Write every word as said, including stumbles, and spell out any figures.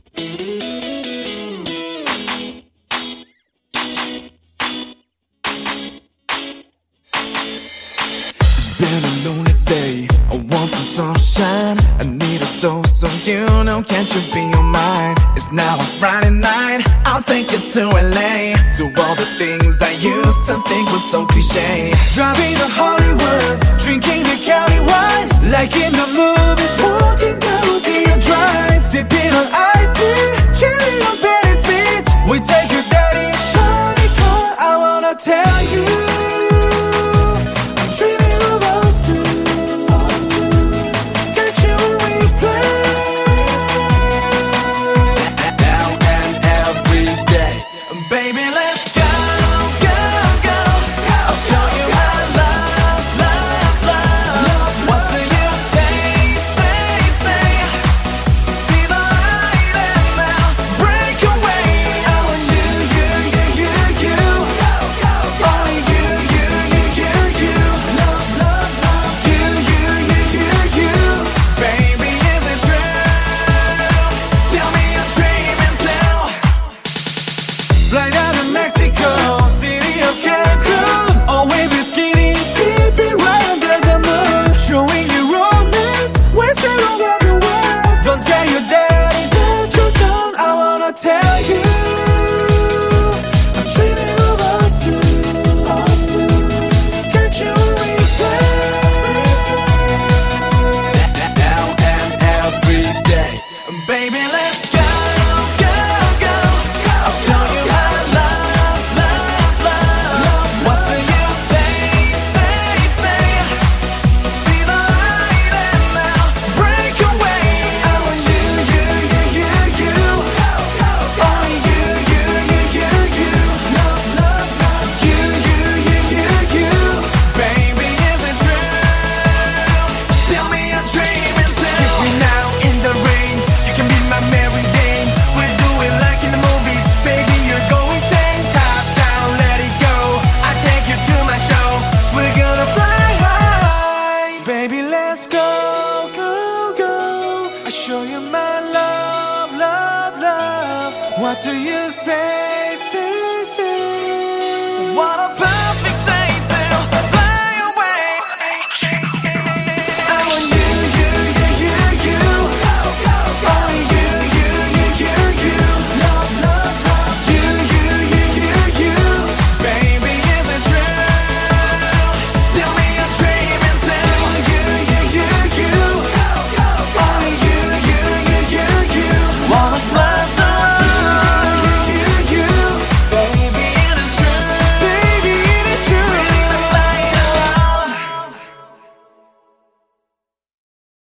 Been a lonely day, I want some sunshine. I need a dose of you, now can't you be on mine? It's now a Friday night, I'll take you to L A. Do all the things I used to think was so cliche. Driving to Hollywood, drinking the Cali wine, like in the movies. Walking down the drive, sipping on iced tea, chilling on Venice Beach. We take your daddy in shiny car. I wanna tell you, I'm dreaming of us two. Got you in replay. Now and every day, baby, let's go, go, go. I'll show you my love, love, love. What do you say, say, say? See the light and now break away. I want you, you, you, you, you. Only you, you, you, you, you. Love, love, love. You, you, you, you, you. Baby, is it true? Tell me you're dreaming still. Flight out of Mexico, city of Cancun. Always be skinny, dipping right under the moon. Showing you romance, wasted all over the world. Don't tell your daddy that you're gone. I wanna tell you, I'm dreaming of us two. Got you in replay. Now and every day, baby, let's go, go, go. I'll show you my love, love, love. What do you say, say, say? See the light and now break away. I want you, you, you, you, you. Only you, you, you, you, you. Love, love, love. You, you, you, you, you. Baby, is it true? Tell me you're dreaming still. Kiss me now in the rain. You can be my Mary Jane. We'll do it like in the movies. Baby, you're going insane. Top down, let it go. I take you to my show. We're gonna fly high. Baby, let's go, go, go. I show you my love, love, love. What do you say, say, say? What a